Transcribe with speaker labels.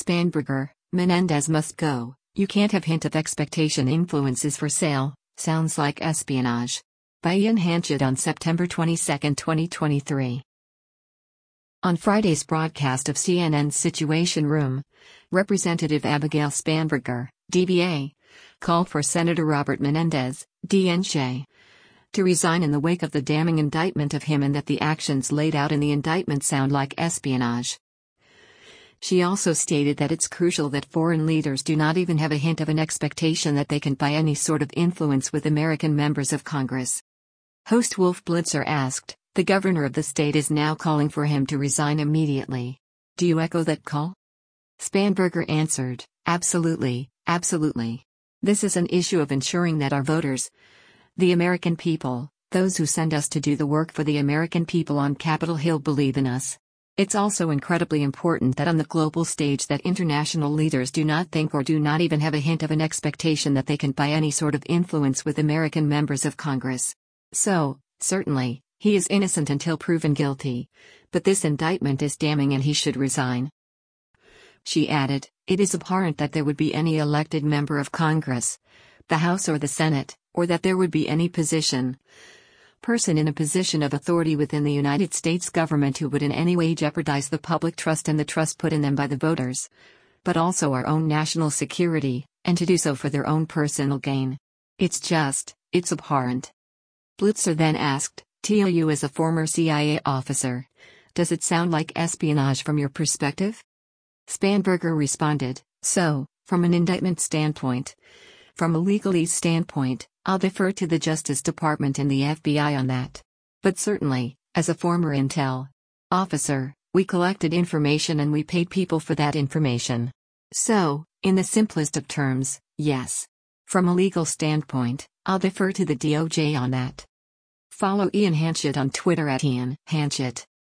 Speaker 1: Spanberger, Menendez must go. You can't have hint of expectation influences for sale, sounds like espionage. By Ian Hanchett on September 22, 2023. On Friday's broadcast of CNN's Situation Room, Representative Abigail Spanberger, DBA, called for Senator Robert Menendez, DNJ, to resign in the wake of the damning indictment of him and that the actions laid out in the indictment sound like espionage. She also stated that it's crucial that foreign leaders do not even have a hint of an expectation that they can buy any sort of influence with American members of Congress. Host Wolf Blitzer asked, "The governor of the state is now calling for him to resign immediately. Do you echo that call?" Spanberger answered, "Absolutely, absolutely. This is an issue of ensuring that our voters, the American people, those who send us to do the work for the American people on Capitol Hill, believe in us. It's also incredibly important that on the global stage that international leaders do not think or do not even have a hint of an expectation that they can buy any sort of influence with American members of Congress. So, certainly, he is innocent until proven guilty. But this indictment is damning and he should resign." She added, "It is abhorrent that there would be any elected member of Congress, the House or the Senate, or that there would be any person in a position of authority within the United States government who would in any way jeopardize the public trust and the trust put in them by the voters, but also our own national security, and to do so for their own personal gain. It's abhorrent." Blitzer then asked, "To you as a former CIA officer, does it sound like espionage from your perspective?" Spanberger responded, "So, from an indictment standpoint, from a legalese standpoint, I'll defer to the Justice Department and the FBI on that. But certainly, as a former intel officer, we collected information and we paid people for that information. So, in the simplest of terms, yes. From a legal standpoint, I'll defer to the DOJ on that." Follow Ian Hanchett on Twitter @IanHanchett.